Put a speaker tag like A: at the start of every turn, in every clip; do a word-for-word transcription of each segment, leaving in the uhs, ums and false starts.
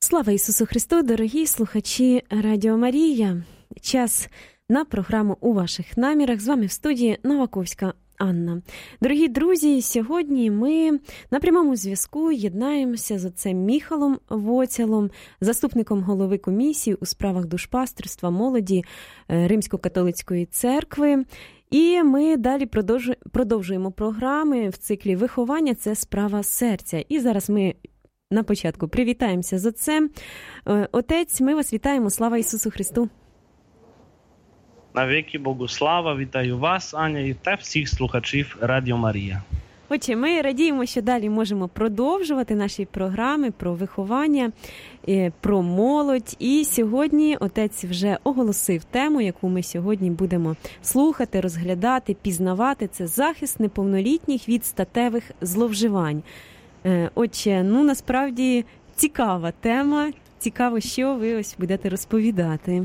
A: Слава Ісусу Христу, дорогі слухачі Радіо Марія. Час на програму «У ваших намірах». З вами в студії Новаковська Анна. Дорогі друзі, сьогодні ми на прямому зв'язку єднаємося з отцем Міхалом Воцялом, заступником голови комісії у справах душпастерства молоді Римсько-католицької церкви. І ми далі продовжуємо програми в циклі «Виховання – це справа серця». І зараз ми на початку привітаємося з отцем. Отець, ми вас вітаємо. Слава Ісусу Христу!
B: Навіки Богу слава! Вітаю вас, Аня, та всіх слухачів Радіо Марія.
A: Отже, ми радіємо, що далі можемо продовжувати наші програми про виховання, про молодь. І сьогодні отець вже оголосив тему, яку ми сьогодні будемо слухати, розглядати, пізнавати. Це захист неповнолітніх від статевих зловживань. Отже, ну насправді цікава тема. Цікаво, що ви ось будете розповідати.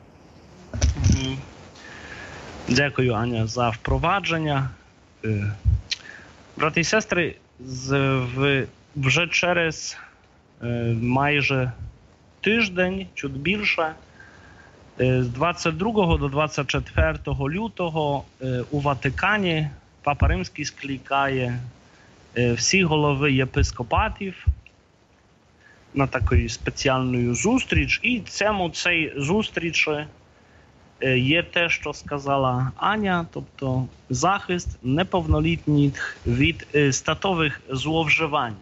B: Дякую, Аня, за впровадження. Брати і сестри, вже через майже тиждень, чуть більше, з двадцять другого до двадцять четвертого лютого у Ватикані Папа Римський скликає всі голови єпископатів на таку спеціальну зустріч. І цьому цей зустріч є те, що сказала Аня, тобто захист неповнолітніх від статевих зловживань.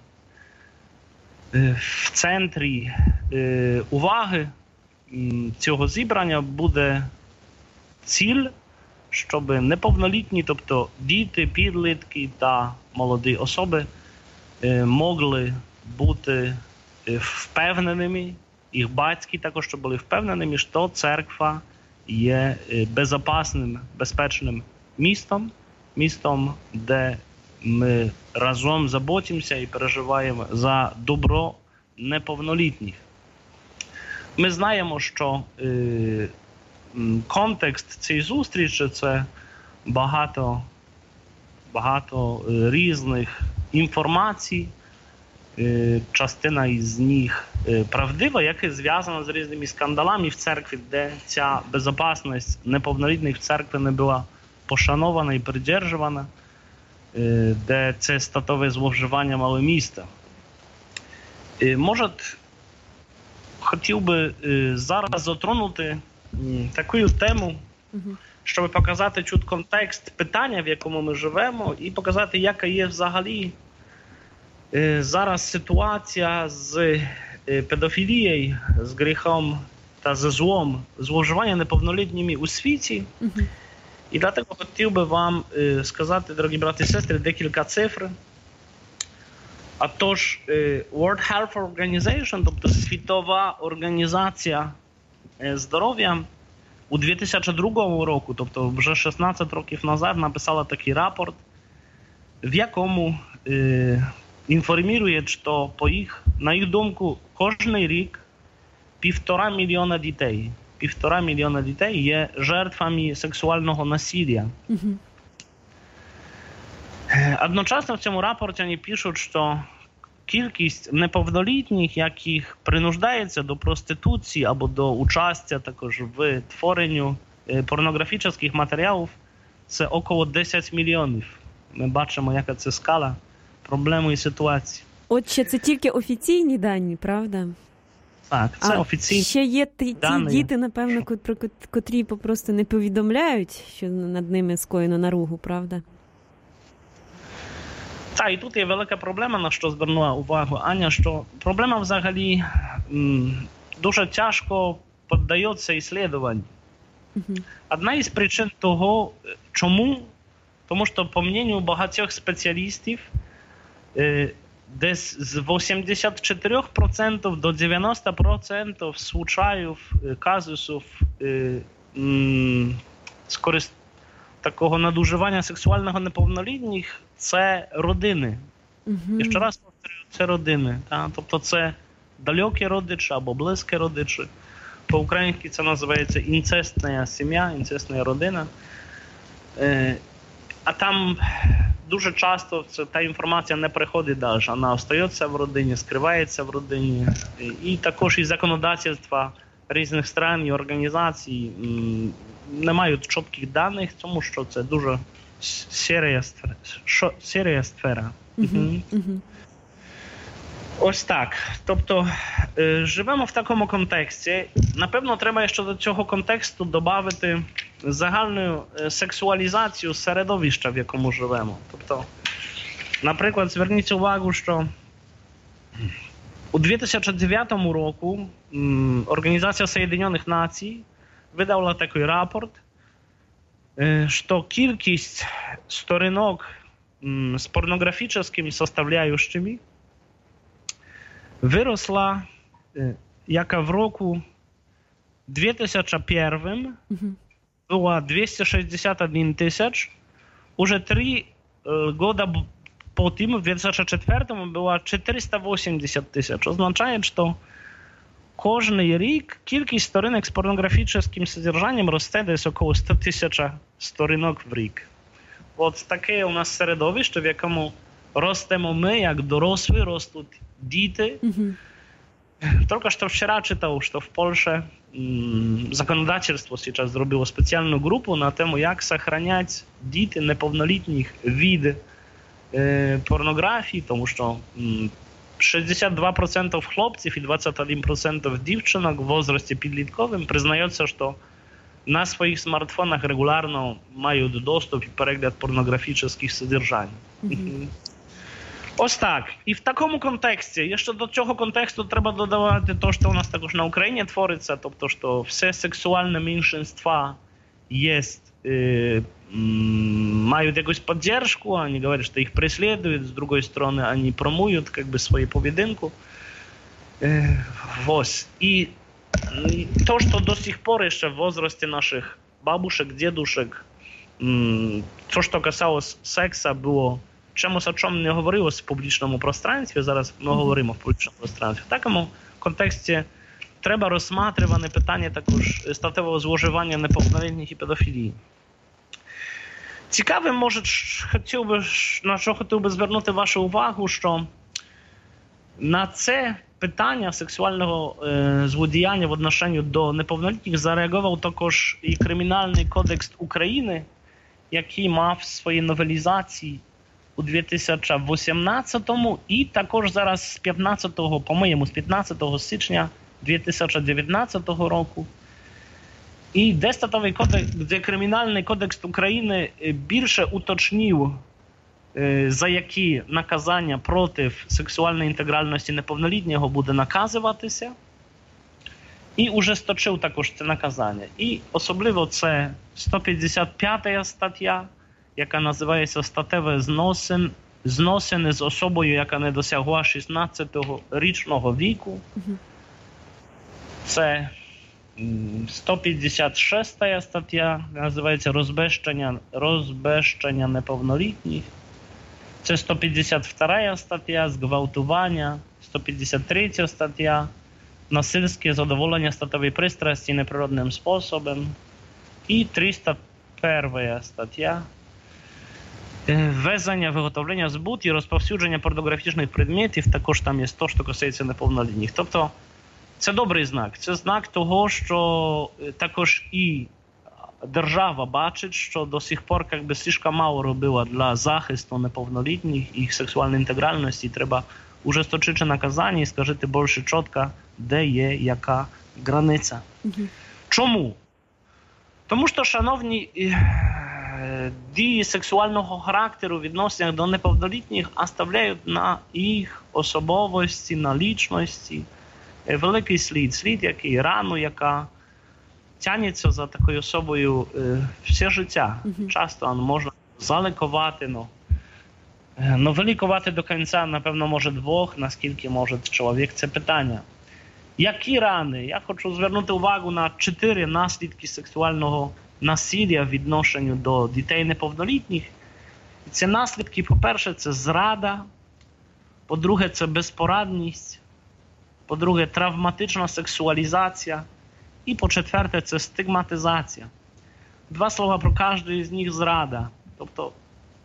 B: В центрі уваги цього зібрання буде ціль, щоб неповнолітні, тобто діти, підлітки та молоді особи могли бути впевненими, їх батьки також щоб були впевненими, що церква є безпечним, безпечним містом, містом, де ми разом заботимося і переживаємо за добро неповнолітніх. Ми знаємо, що е, контекст цієї зустрічі – це багато, багато різних інформацій, е, частина із них правдива, яка зв'язана з різними скандалами в церкві, де ця безпечність неповнолітніх в церкві не була пошанована і придержувана, де це статеве зловживання мало місце. Може, хотів би зараз затронути таку тему, щоб показати чуть контекст питання, в якому ми живемо, і показати, яка є взагалі зараз ситуація з педофілією, з гріхом та з злом, зловживання неповнолітніми у світі. Uh-huh. І для того хотів би вам е, сказати, дорогі брати і сестри, декілька цифр. А тож, е, World Health Organization, тобто Світова організація е, здоров'я, у дві тисячі другому року, тобто вже шістнадцять років назад, написала такий рапорт, в якому е, інформує, що по їх, на їх думку, кожен рік півтора мільйона дітей, півтора мільйона дітей є жертвами сексуального насилля. Mm-hmm. Одночасно в цьому рапорті вони пишуть, що кількість неповнолітніх, яких принуждається до проституції або до участі також в творенню порнографічних матеріалів, це около десять мільйонів. Ми бачимо, яка це скала проблеми і ситуації.
A: Отже, це тільки офіційні дані, правда?
B: Так, це
A: а
B: офіційні
A: ще є ті, ті діти, напевно, про котрі просто не повідомляють, що над ними скоєно наругу, правда?
B: Так, і тут є велика проблема, на що звернула увагу Аня, що проблема взагалі м, дуже тяжко піддається іслідуванню. Угу. Одна із причин того, чому, тому що, по мнению багатьох спеціалістів, е, десь з вісімдесят чотири відсотки до дев'яносто відсотків случаїв, казусів е, м, скорист... такого надуживання сексуального неповнолітніх – це родини. Uh-huh. І ще раз повторюю, це родини. Та? Тобто це далекі родичі або близькі родичі. По-українськи це називається інцестна сім'я, інцестна родина. Е, а там дуже часто це, та інформація не приходить далі, вона остається в родині, скривається в родині. І також і законодавства різних стран і організацій м, не мають чітких даних, тому що це дуже сіря сфера. Шо, сіря сфера.
A: Uh-huh. Uh-huh.
B: Ось так. Тобто е, живемо в такому контексті. Напевно, треба ще до цього контексту додати загальну е, сексуалізацію середовища, в якому живемо. Тобто, наприклад, зверніть увагу, що у дві тисячі дев'ятому року м, Організація Соєдинених Націй видала такий рапорт, е, що кількість сторінок м, з порнографічними составляющими wyrosła, jaka w roku dwa tysiące pierwszym mhm. była dwieście sześćdziesiąt jeden tysięcy, już trzy goda po tym, w dwa tysiące czwartym była czterysta osiemdziesiąt tysięcy. Oznacza, że każdy rok kilka storonek z pornograficznym sodержанням росте десь około sto tysięcy сторінок в рік. От таке у нас середовище, в якому ростемо ми, як дорослі, ростуть діти. Mm-hmm. Только что вчера читал, что в Польше м, законодательство сейчас сделало специальную группу на тему, как сохранять діти неповнолітніх від е, порнографії, тому що м, шістдесят два відсотки хлопців і двадцять один відсоток дівчинок в возрасті підлітковим признаються, що на своїх смартфонах регулярно мають доступ і перегляд порнографічних содержань. Mm-hmm. Ось так. І в такому контексті, ще до цього контексту треба додавати те, що у нас також на Україні твориться, тобто, що все сексуальне меншинства є, е, мають якусь підтримку, вони говорять, що їх переслідують, з другої сторони, вони промують как бы, свою поведінку. Е, ось. І, і то, що до сих пор ще в возрасті наших бабушек, дідушек, то, що касалось секса, було чомусь, о чому не говорилось в публічному пространстві, зараз ми говоримо в публічному пространстві. В такому контексті треба розсматривати питання також статевого зловживання неповнолітніх і педофілії. Цікавим, може, хотів би, на що хотів би звернути вашу увагу, що на це питання сексуального е, злодіяння в відношенні до неповнолітніх зареагував також і Кримінальний кодекс України, який мав в своїй новелізації у дві тисячі вісімнадцятому і також зараз з п'ятнадцятого, по-моєму, з п'ятнадцятого січня дві тисячі дев'ятнадцятого року. І де статовий кодекс, де Кримінальний кодекс України більше уточнив, за які наказання проти сексуальної інтегральності неповнолітнього буде наказуватися. І уже сточив також це наказання. І особливо це сто п'ятдесят п'ята стаття, яка називається «Статеве зносин, зносини з особою, яка не досягла шістнадцятирічного віку». Mm-hmm. Це сто п'ятдесят шоста стаття, називається «Розбещення, розбещення неповнолітніх». Це сто п'ятдесят друга стаття «Зґвалтування», сто п'ятдесят третя стаття «Насильське задоволення статевої пристрасті неприродним способом» і триста перша стаття «Ввезення, виготовлення, збут і розповсюдження порнографічних предметів», також там є те, що касається неповнолітніх. Тобто це добрий знак. Це знак того, що також і держава бачить, що до сих пор как би слишком мало робила для захисту неповнолітніх, їх сексуальної інтегральності. Треба ужесточити наказання і скажити більше чітко, де є яка границя. Mm-hmm. Чому? Тому що, шановні, дії сексуального характеру в відносинах до неповнолітніх оставляють на їх особовості, на лічності великий слід. Слід, який рану, яка тягнеться за такою особою е, все життя. Mm-hmm. Часто можна залікувати, но, е, но вилікувати до кінця, напевно, може двох, наскільки може чоловік. Це питання. Які рани? Я хочу звернути увагу на чотири наслідки сексуального насилля в відношенню до дітей неповнолітніх. І ці наслідки, по-перше, це зрада, по-друге, це безпорадність, по-друге, травматична сексуалізація, і по-четверте, це стигматизація. Два слова про кожну з них зрада. Тобто,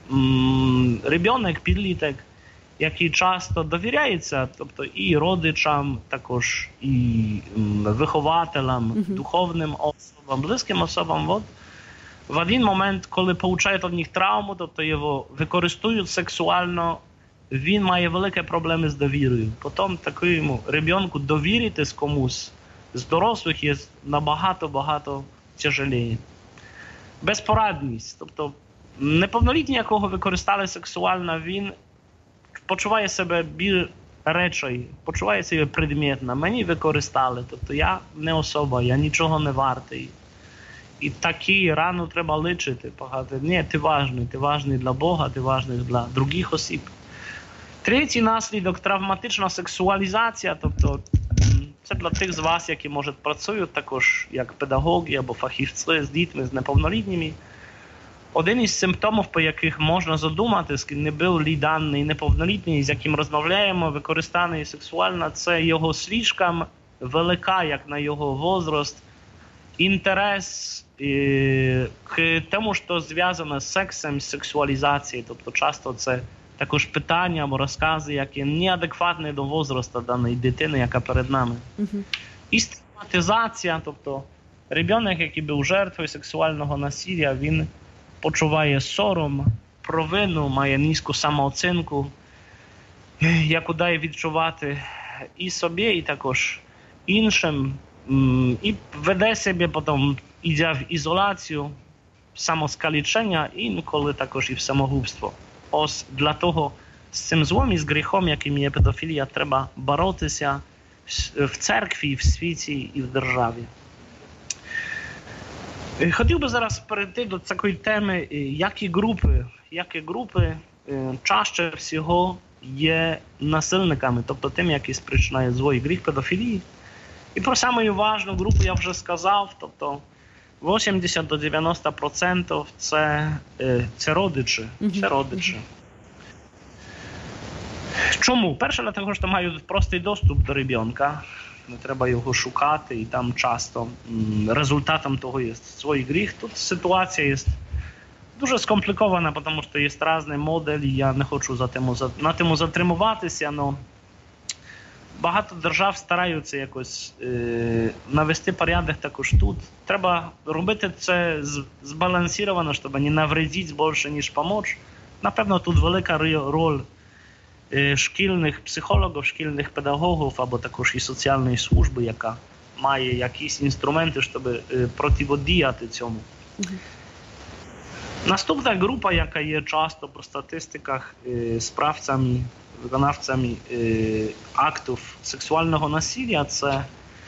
B: м, ребенок, підліток, який часто довіряється, тобто і родичам, також і м, вихователям,
A: Мгм.
B: духовним особам, близьким особам, от, в один момент, коли получають від них травму, тобто його використовують сексуально, він має великі проблеми з довірою. Потім такому ребенку довіритись комусь з дорослих є набагато-багато тяжелее. Безпорадність, тобто неповнолітній, якого використали сексуально, він почуває себе біль речей, почуває себе предметно. Мені використали, тобто я не особа, я нічого не вартий. І такі рану треба лечити, погати. Ні, ти важний, ти важний для Бога, ти важний для других осіб. Третій наслідок – травматична сексуалізація, тобто це для тих з вас, які, може, працюють також як педагоги або фахівці з дітьми, з неповнолітніми. Один із симптомів, по яких можна задуматись, не був ли даний неповнолітній, з яким розмовляємо, використаний сексуально, це його слишком велика, як на його возраст, інтерес е, к тому, що зв'язано з сексом, з сексуалізацією. Тобто часто це також питання або розкази, які неадекватні до возрасту даної дитини, яка перед нами.
A: Мгм.
B: І стигматизація, тобто ребенок, який був жертвою сексуального насилля, він почуває сором, провину, має низьку самооцінку, яку дає відчувати і собі, і також іншим. М, І веде себе потім, йде в ізоляцію, самоскалічення, і інколи також і в самогубство. Ось для того з цим злом і з гріхом, яким є педофілія, треба боротися в церкві, в світі і в державі. Хотів би зараз перейти до такої теми, які групи, які групи чаще всього є насильниками, тобто тим, які спричиняють зло і гріх педофілії. І про саму важну групу я вже сказав, тобто вісімдесят до дев'яноста відсотків це, це родичі. Це родичі. Чому? Перше, для того, що мають простий доступ до ребенка, не треба його шукати, і там часто м, результатом того є свій гріх. Тут ситуація є дуже скомплікована, тому що є різні моделі, я не хочу за тему, за, на тему затримуватися, але багато держав стараються якось е, навести порядок також тут. Треба робити це збалансовано, щоб не навредити більше, ніж допомогти. Напевно, тут велика роль е, шкільних психологів, шкільних педагогів або також і соціальної служби, яка має якісь інструменти, щоб е, протидіяти цьому. Mm-hmm. Наступна група, яка є часто по статистиках е, справцями, виконавцями е, актів сексуального насилля, це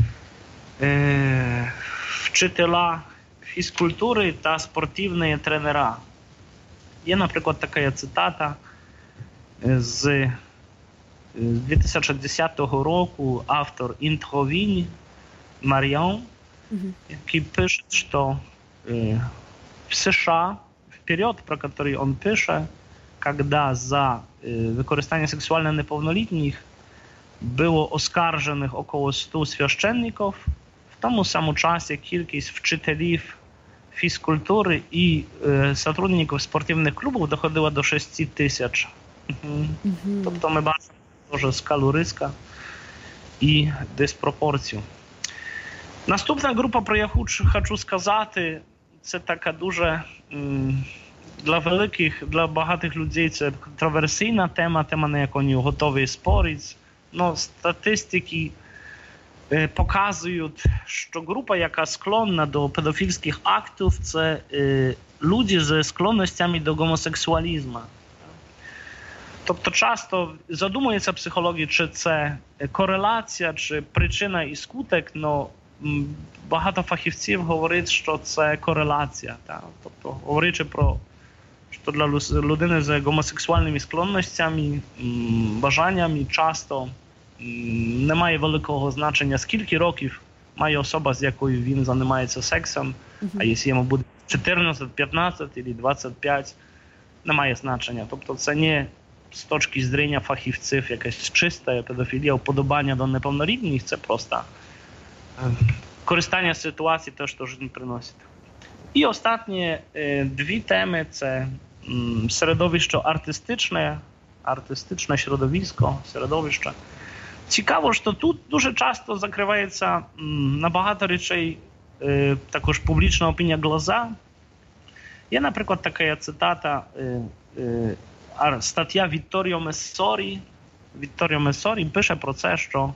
B: е, вчителя фізкультури та спортивні тренера. Є, наприклад, така цитата з дві тисячі десятого року, автор «Інтровінь» Маріон, mm-hmm. який пише, що е, в США, в період, про який він пише, когда за э, використання сексуально неповнолітніх було оскаржених около ста священників, в тому самому часі кількість вчителів фізкультури і э, сотрудників спортивних клубів доходила до шість тисяч. Mm-hmm. Mm-hmm. Тобто ми бачимо теж скалу риска і диспропорцію. Наступна група, про яку хочу сказати, це така дуже... М- Для великих, для багатих людей це контроверсійна тема, тема, на яку вони готові спорити. Но статистики е, показують, що група, яка склонна до педофільських актів, це е, люди з склонностями до гомосексуалізму. Тобто часто задумується психологія, чи це кореляція, чи причина і скуток, але багато фахівців говорять, що це кореляція. Так? Тобто, говорячи про що для людини з гомосексуальними склонностями, бажаннями часто немає великого значення, скільки років має особа, з якою він займається сексом, mm-hmm. а якщо йому буде чотирнадцять, п'ятнадцять або двадцять п'ять, немає значення. Тобто це не з точки зору фахівців якась чиста педофілія, вподобання до неповнолітніх, це просто користання ситуації, те, що життя приносить. І останні е, дві теми – це середовище артистичне, артистичне середовисько, середовище. Цікаво, що тут дуже часто закривається на багато речей також публічна опінія глаза. Є, наприклад, така цитата, стаття Вітторіо Месорі. Вітторіо Месорі пише про це, що,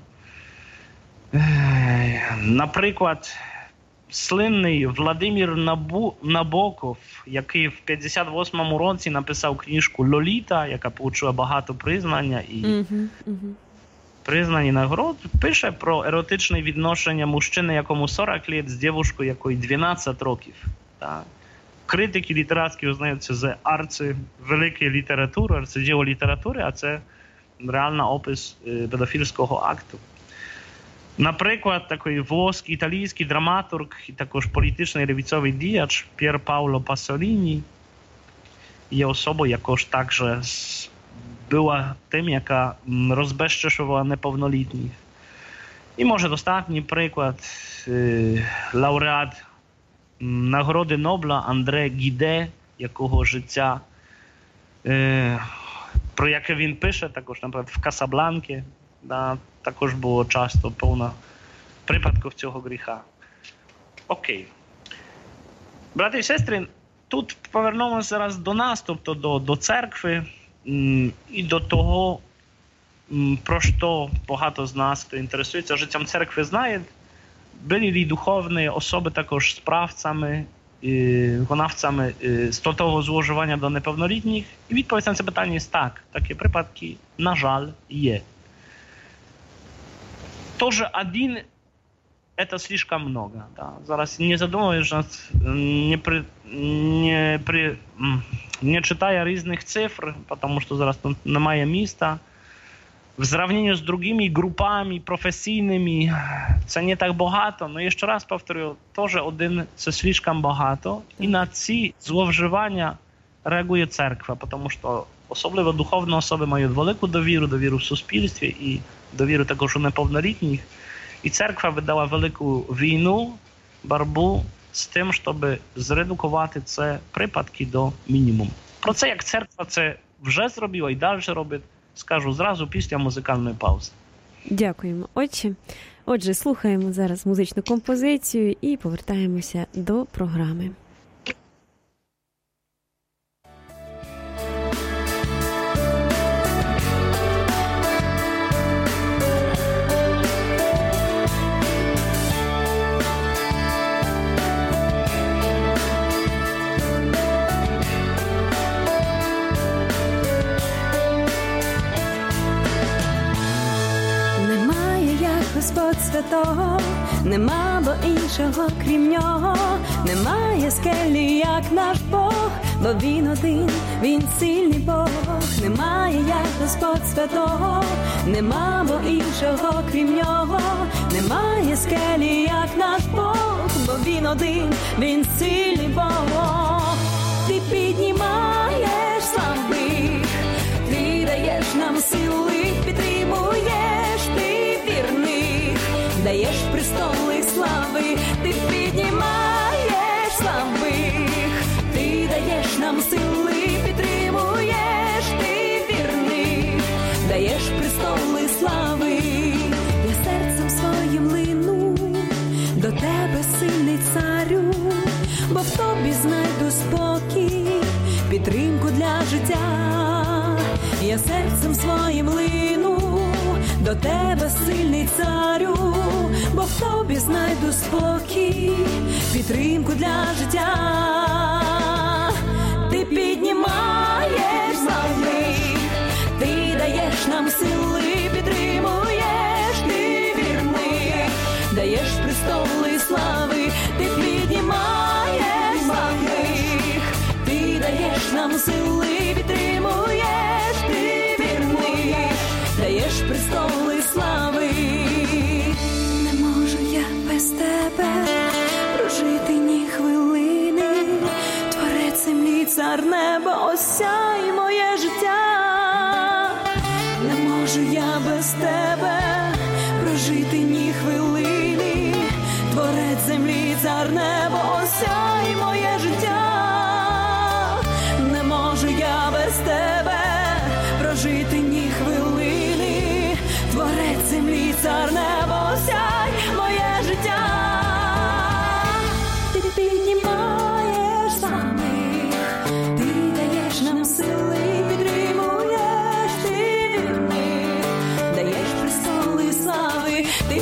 B: наприклад, слинний Владимир Набу, Набоков, який в п'ятдесят восьмому році написав книжку «Лоліта», яка отримала багато признання і uh-huh, uh-huh. признань і нагород, пише про еротичне відношення мужчини, якому сорок років, з дівчинкою, якої дванадцять років. Так. Критики літературні визнаються за арцивеликої літератури, арциділо літератури, а це реально опис педофільського акту. Наприклад, такий волоський, італійський драматург і також політичний лівіцевий діяч П'єр Пауло Пасоліні є особою, яка ж також була тим, яка розбезчешувала неповнолітніх. І, може, достатній приклад лауреат нагороди Нобеля Андре Гіде, якого життя, про яке він пише, також, наприклад, в Касабланці, да, також було часто повно припадків цього гріха. Окей. Брати і сестри, тут повернемося зараз до нас, тобто до, до церкви і до того, про що багато з нас, хто інтересується життям церкви, знає. Byli li duchowne osoby також справцями, виконавцями статового зловживання до неповнолітніх? І відповідь на це питання є так. Такі припадки, на жаль, є. Тоже один – это слишком много. Да. Зараз не задумуєш, не, при, не, при, не читає різних цифр, тому що зараз тут немає міста. В зрівнянні з другими групами професійними це не так багато, але ще раз повторюю, теж один це слишком багато. І на ці зловживання реагує церква, тому що особливо духовні особи мають велику довіру, довіру в суспільстві і довіру також у неповнолітніх. І церква видала велику війну, боротьбу з тим, щоб зредукувати ці припадки до мінімуму. Про це, як церква це вже зробила і далі робить, скажу зразу після музикальної паузи.
A: Дякуємо, отче. Отже, слухаємо зараз музичну композицію і повертаємося до програми.
C: Господь святого, нема бо іншого крім нього, немає скелі, як наш Бог, бо він один, він сильний Бог. Немає як Господь святого, нема бо іншого крім нього, немає скелі, як наш Бог, бо він один, він сильний Бог. Ти піднімаєш слабих, ти даєш нам сили, підтримуєш, ти вірних, даєш престоли слави, ти піднімаєш слабих, ти даєш нам сили, підтримуєш, ти вірних, даєш престоли слави. Я серцем своїм лину до тебе, сильний царю, бо в тобі знайду спокій, підтримку для життя. Я серцем своїм лину до тебе, сильний царю, бо в тобі знайду спокій, підтримку для життя. Ти піднімаєш слабих, ти даєш нам сили, підтримуєш, ти вірних, даєш престоли слави, ти піднімаєш слабих, ти даєш нам сили, підтримуєш, ти вірних, даєш престоли слави. Не можу я без тебе прожити ні хвилини, Творець землі, цар неба, осяй моє життя. Не можу я без тебе прожити ні хвилини, Творець землі, цар неба, осяй моє життя. Не можу ти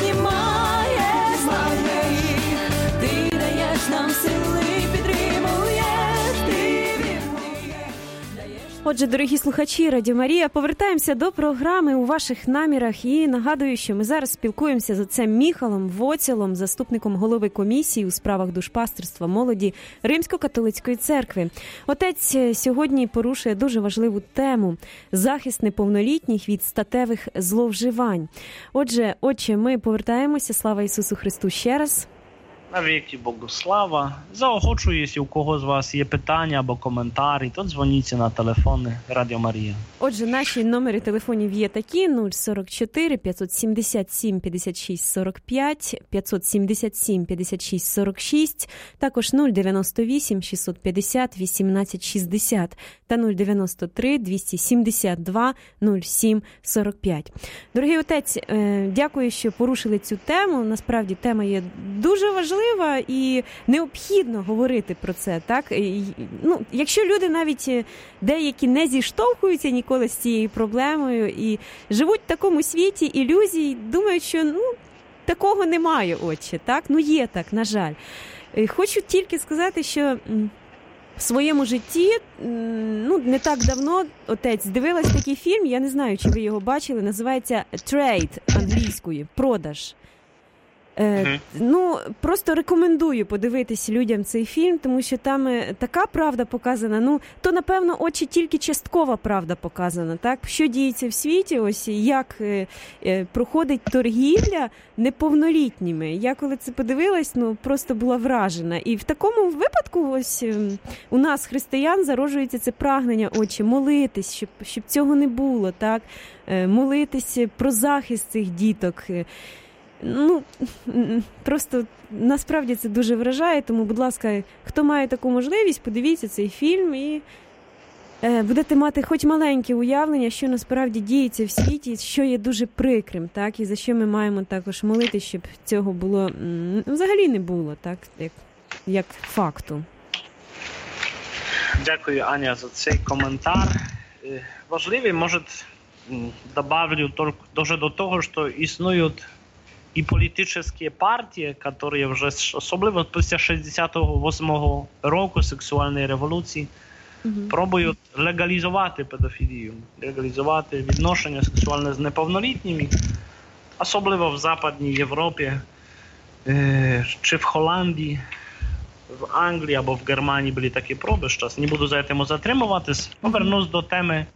C: піднімаєш слабких, ти даєш нам сили, підтримуєш, ти вірний, даєш.
A: Отже, дорогі слухачі Радіо Марія, повертаємося до програми «У ваших намірах» і нагадую, що ми зараз спілкуємося з отцем Міхалом Воцілом, заступником голови комісії у справах душпастерства молоді Римсько-католицької церкви. Отець сьогодні порушує дуже важливу тему – захист неповнолітніх від статевих зловживань. Отже, отче, ми повертаємося, слава Ісусу Христу, ще раз.
B: Навіки Богу слава. Заохочую, якщо у кого з вас є питання або коментарі, то дзвоніться на телефони Радіо Марія.
A: Отже, наші номери телефонів є такі: нуль сорок чотири п'ятсот сімдесят сім п'ятдесят шість сорок п'ять, п'ятсот сімдесят сім п'ятдесят шість сорок шість, також нуль дев'яносто вісім шістсот п'ятдесят вісімнадцять шістдесят та нуль дев'яносто три двісті сімдесят два нуль сім сорок п'ять. Дорогий отець, дякую, що порушили цю тему. Насправді тема є дуже важлива і необхідно говорити про це, так? Ну, якщо люди навіть деякі не зіштовхуються ніколи з цією проблемою і живуть в такому світі ілюзій, думають, що ну, такого немає, отче, так? Ну є так, на жаль. Хочу тільки сказати, що в своєму житті, ну, не так давно, отець, дивилась такий фільм, я не знаю, чи ви його бачили, називається «Trade» англійською, «Продаж». Uh-huh. Ну, просто рекомендую подивитись людям цей фільм, тому що там така правда показана, ну, то, напевно, очі тільки часткова правда показана, так? Що діється в світі, ось, як е, е, проходить торгівля неповнолітніми. Я коли це подивилась, ну, просто була вражена. І в такому випадку, ось, е, у нас, християн, зароджується це прагнення, очі, молитись, щоб, щоб цього не було, так? Е, молитись про захист цих діток. Ну, просто насправді це дуже вражає, тому, будь ласка, хто має таку можливість, подивіться цей фільм і е, будете мати хоч маленьке уявлення, що насправді діється в світі, що є дуже прикрим, так, і за що ми маємо також молити, щоб цього було, м, взагалі не було, так, як, як факту.
B: Дякую, Аня, за цей коментар. Важливий, може, добавлю дуже до того, що існують і політичні партії, які вже, особливо після шістдесят восьмого року сексуальної революції, mm-hmm. пробують легалізувати педофілію, легалізувати відношення сексуальне з неповнолітніми, особливо в Западній Європі, чи в Голландії, в Англії або в Германії були такі проби. Зараз не буду за цим затримуватись. Повернусь до теми,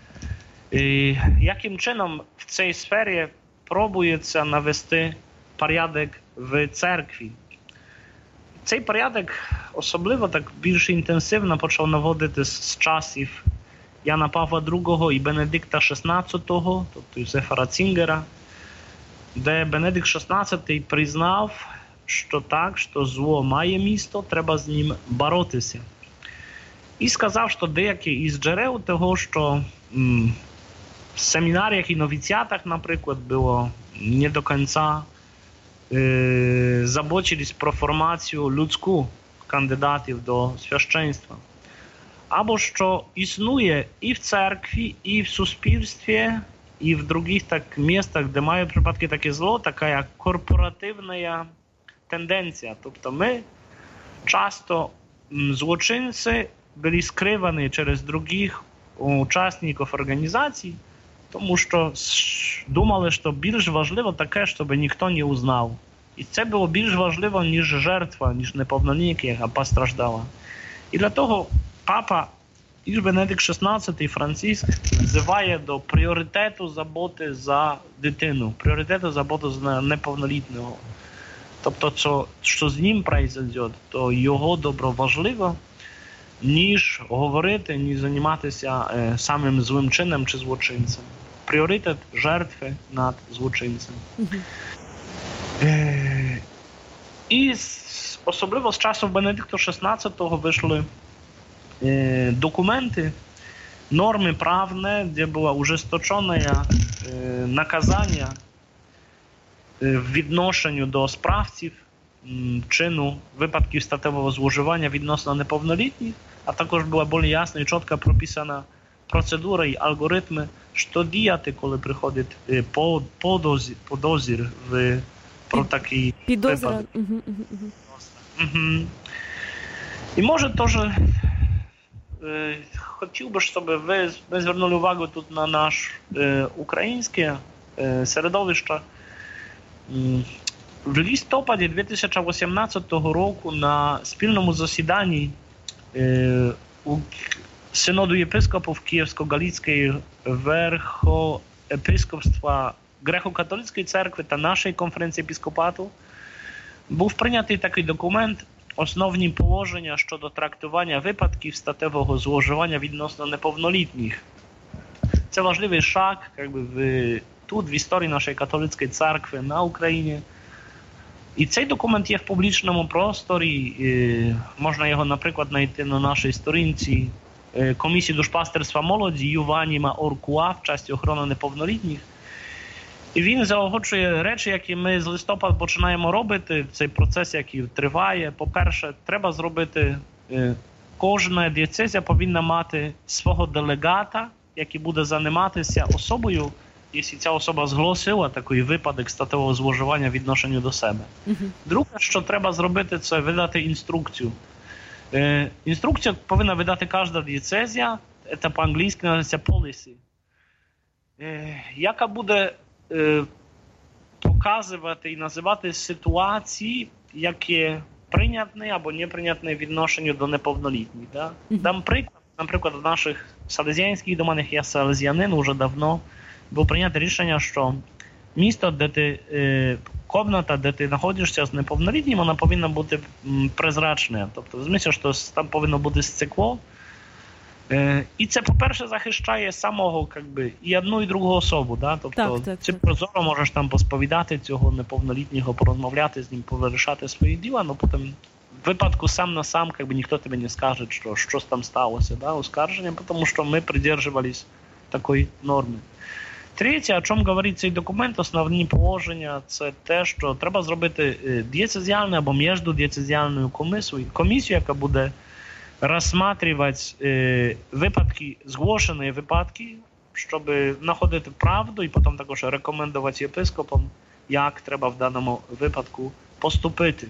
B: яким чином в цій сфері пробується навести порядок в церкві. Цей порядок особливо так більш інтенсивно почав наводити з часів Яна Павла другого і Бенедикта шістнадцятого, тобто Юзефа Ратцингера, де Бенедикт шістнадцятий признав, що так, що зло має місто, треба з ним боротися. І сказав, що деякі із джерел того, що м, в семінаріях і новіціатах, наприклад, було не до кінця е, забочились про формацію людську кандидатів до священства. Або що існує і в церкві, і в суспільстві, і в других так містах, де мають припадки таке зло, така як корпоративна тенденція. Тобто ми часто злочинці були скривані через других учасників організацій, тому що думали, що більш важливо таке, щоб ніхто не узнав. І це було більш важливо, ніж жертва, ніж неповнолітня, яка постраждала. І для того папа і Бенедикт шістнадцятий, Франциск, називає до пріоритету заботи за дитину, пріоритету заботи за неповнолітнього. Тобто, що, що з ним произойде, то його добро важливо, ніж говорити, ніж займатися е, самим злим чином чи злочинцем. Пріоритет жертви над злочинцем. Mm-hmm. Е, і з, особливо з часу Бенедикта шістнадцятого вийшли е, документи, норми правне, де було ужесточене е, наказання е, в відношенню до справців чину випадків статевого зловживання відносно неповнолітніх, а також була більш ясно і чітко прописана процедури і алгоритми, що діяти, коли приходить подозір в, про такий
A: підозра.
B: випадок.
A: Угу, угу, угу.
B: Угу. І може теж е, хотів би, щоб ви, ви звернули увагу тут на наш е, українське е, середовище. В листопаді дві тисячі вісімнадцятого року на спільному засіданні е, у Synodu Єпископів Київсько-Галицької Верхоєпископства Греко-католицької церкви та нашої конференції епископату був прийнятий такий документ «Основні положення щодо трактування випадків статевого зловживання відносно неповнолітніх». Це важливий шаг якби, в, тут, в історії нашої католицької церкви на Україні. І цей документ є в публічному просторі. І можна його, наприклад, знайти на нашій сторінці Комісії душпастерства молоді Юваніма Оркуа в часті охорони неповнолітніх. І він заохочує речі, які ми з листопада починаємо робити, цей процес, який триває. По-перше, треба зробити, кожна дієцезія повинна мати свого делегата, який буде займатися особою, якщо ця особа зголосила такий випадок статевого зловживання відношенню до себе. Uh-huh. Друге, що треба зробити, це видати інструкцію. Е, інструкцію повинна видати кожна дієцезія, це по-англійськи називається policy, е, яка буде е, показувати і називати ситуації, які прийнятні або неприйнятні відношенню до неповнолітніх. Да? Uh-huh. Дам приклад, наприклад, в наших салезіанських домах, я салезіанин уже давно, було прийнято рішення, що місто, де ти, е, комната, де ти знаходишся з неповнолітнім, вона повинна бути м, прозрачна. Тобто, розумієш, що там повинно бути стекло. Е, і це, по-перше, захищає самого, якби, і одну, і другу особу. Да? Тобто,
A: так, так,
B: ти
A: так.
B: прозоро можеш там посповідати цього неповнолітнього, порозмовляти з ним, повирішати свої діла, але потім в випадку сам на сам, якби, ніхто тобі не скаже, що щось там сталося, да? Оскарження, тому що ми придержувались такої норми. Третє, о чому говорить цей документ, основні положення, це те, що треба зробити дієцезіальну або міждодієцезіальну комісію, комісію, яка буде розглядати е, випадки, зголошені випадки, щоб знаходити правду і потім також рекомендувати єпископам, як треба в даному випадку поступити.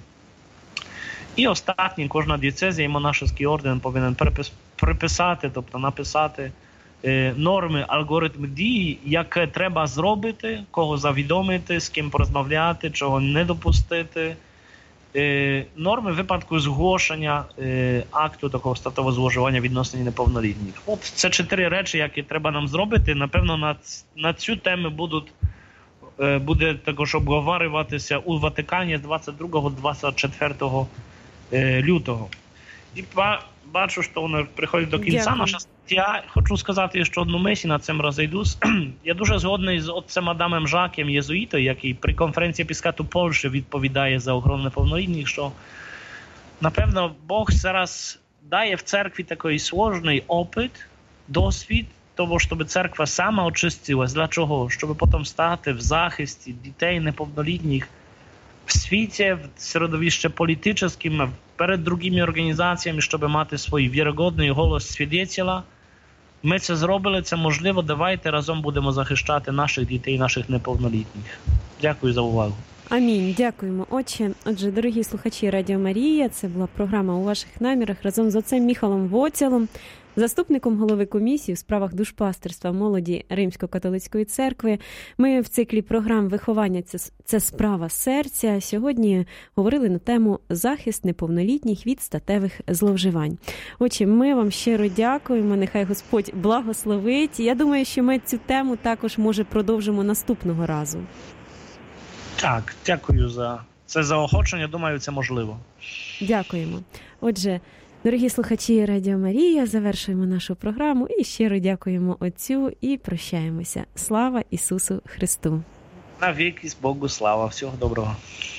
B: І останнє, кожна дієцезія і монашеський орден повинен перепис, приписати, тобто написати норми, алгоритм дії, яке треба зробити, кого завідомити, з ким порозмовляти, чого не допустити. Норми випадку зголошення акту такого статевого зловживання відносно неповнолітніх. От це чотири речі, які треба нам зробити. Напевно, на, на цю тему будуть, буде також обговорюватися у Ватикані з двадцять другого - двадцять четвертого лютого. І бачу, що воно приходить до кінця.
A: Дякую.
B: Наша стаття. Хочу сказати ще одну мисль, на цим розійдусь. Я дуже згодний з отцем Адамом Жаком, єзуїтом, який при конференції епископату Польщі відповідає за охорону неповнолітніх, що, напевно, Бог зараз дає в церкві такий сложний опит, досвід того, щоб церква сама очистилась. Для чого? Щоб потім стати в захисті дітей неповнолітніх в світі, в середовищі політичному, перед другими організаціями, щоб мати свій вірогодний голос свідетеля. Ми це зробили, це можливо. Давайте разом будемо захищати наших дітей, наших неповнолітніх. Дякую за увагу.
A: Амінь. Дякуємо, отче. Отже, дорогі слухачі Радіо Марія, це була програма «У ваших намірах» разом з отцем Міхалом Воцялом, заступником голови комісії у справах душпастерства молоді Римсько-католицької церкви. Ми в циклі програм «Виховання – це справа серця» сьогодні говорили на тему «Захист неповнолітніх від статевих зловживань». Отже, ми вам щиро дякуємо, нехай Господь благословить. Я думаю, що ми цю тему також, може, продовжимо наступного разу.
B: Так, дякую за це заохочення, думаю, це можливо.
A: Дякуємо. Отже, дорогі слухачі Радіо Марія, завершуємо нашу програму і щиро дякуємо Отцю і прощаємося. Слава Ісусу Христу!
B: На віки з Богу слава. Всього доброго.